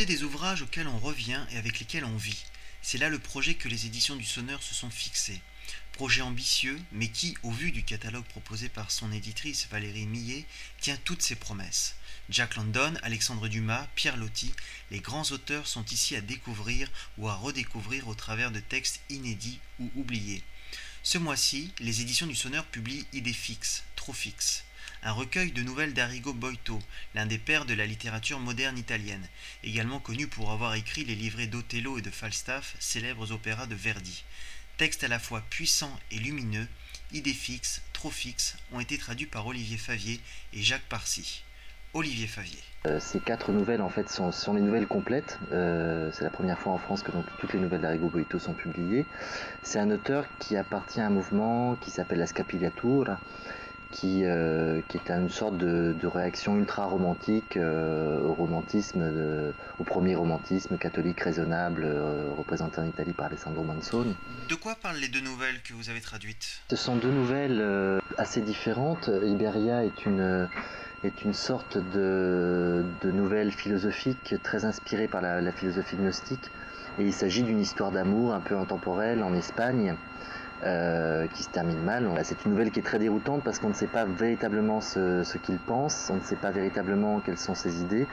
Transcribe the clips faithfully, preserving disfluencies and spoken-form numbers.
Proposer des ouvrages auxquels on revient et avec lesquels on vit. C'est là le projet que les éditions du Sonneur se sont fixés. Projet ambitieux, mais qui, au vu du catalogue proposé par son éditrice Valérie Millet, tient toutes ses promesses. Jack London, Alexandre Dumas, Pierre Loti, les grands auteurs sont ici à découvrir ou à redécouvrir au travers de textes inédits ou oubliés. Ce mois-ci, les éditions du Sonneur publient Idées fixes, trop fixes, un recueil de nouvelles d'Arrigo Boito, l'un des pères de la littérature moderne italienne, également connu pour avoir écrit les livrets d'Othello et de Falstaff, célèbres opéras de Verdi. Textes à la fois puissants et lumineux, Idées fixes, trop fixes ont été traduits par Olivier Favier et Jacques Parcy. Olivier Favier. Euh, ces quatre nouvelles en fait sont, sont les nouvelles complètes. Euh, c'est la première fois en France que donc, toutes les nouvelles d'Arrigo Boito sont publiées. C'est un auteur qui appartient à un mouvement qui s'appelle la Scapigliatura, qui, euh, qui est une sorte de, de réaction ultra romantique euh, au romantisme, de, au premier romantisme catholique raisonnable euh, représenté en Italie par Alessandro Manzoni. De quoi parlent les deux nouvelles que vous avez traduites? Ce sont deux nouvelles euh, assez différentes. Iberia est une est une sorte de, de nouvelle philosophique très inspirée par la, la philosophie gnostique. Et il s'agit d'une histoire d'amour un peu intemporelle en Espagne, euh, qui se termine mal. C'est une nouvelle qui est très déroutante parce qu'on ne sait pas véritablement ce, ce qu'il pense, on ne sait pas véritablement quelles sont ses idées.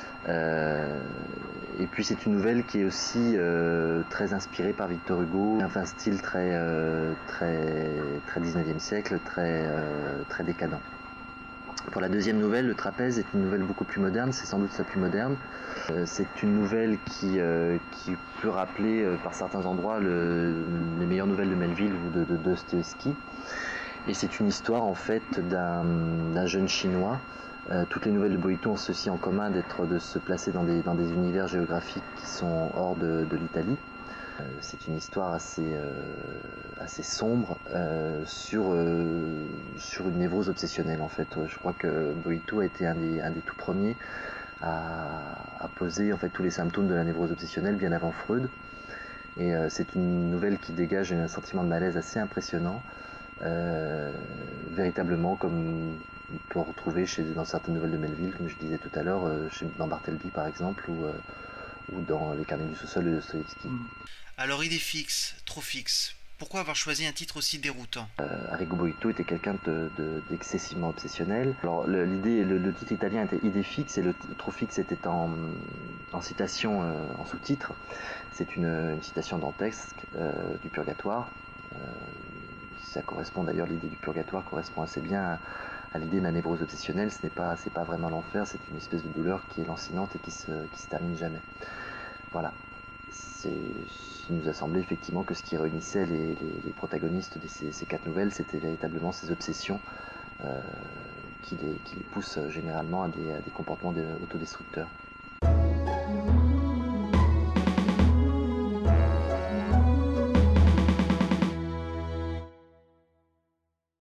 Euh, et puis c'est une nouvelle qui est aussi euh, très inspirée par Victor Hugo, enfin un style très, euh, très, très dix-neuvième siècle, très, euh, très décadent. Pour la deuxième nouvelle, Le Trapèze est une nouvelle beaucoup plus moderne, c'est sans doute sa plus moderne. Euh, c'est une nouvelle qui, euh, qui peut rappeler euh, par certains endroits le, les meilleures nouvelles de Melville ou de, de Dostoïevski. Et c'est une histoire en fait d'un, d'un jeune chinois. Euh, toutes les nouvelles de Boito ont ceci en commun d'être de se placer dans des, dans des univers géographiques qui sont hors de, de l'Italie. Euh, c'est une histoire assez, euh, assez sombre euh, sur, euh, sur une névrose obsessionnelle en fait. Je crois que Boito a été un des, un des tout premiers à, à poser en fait tous les symptômes de la névrose obsessionnelle bien avant Freud. Et euh, c'est une nouvelle qui dégage un sentiment de malaise assez impressionnant, euh, véritablement comme on peut retrouver chez, dans certaines nouvelles de Melville, comme je disais tout à l'heure, euh, chez, dans Bartleby par exemple, ou, euh, ou dans Les Carnets du sous-sol de Dostoïevski. Alors Idées fixes, trop fixes, pourquoi avoir choisi un titre aussi déroutant? euh, Arrigo Boito était quelqu'un de, de, d'excessivement obsessionnel. Alors le, l'idée, le, le titre italien était Idées fixes et le, le trop fixe était en, en citation, euh, en sous-titre. C'est une, une citation dantesque euh, du Purgatoire. Euh, ça correspond d'ailleurs, l'idée du Purgatoire correspond assez bien à, à l'idée de la névrose obsessionnelle. Ce n'est pas, c'est pas vraiment l'enfer, c'est une espèce de douleur qui est lancinante et qui se, qui se termine jamais. Voilà. C'est, il nous a semblé effectivement que ce qui réunissait les, les, les protagonistes de ces, ces quatre nouvelles, c'était véritablement ces obsessions euh, qui, les, qui les poussent généralement à des, à des comportements de, autodestructeurs.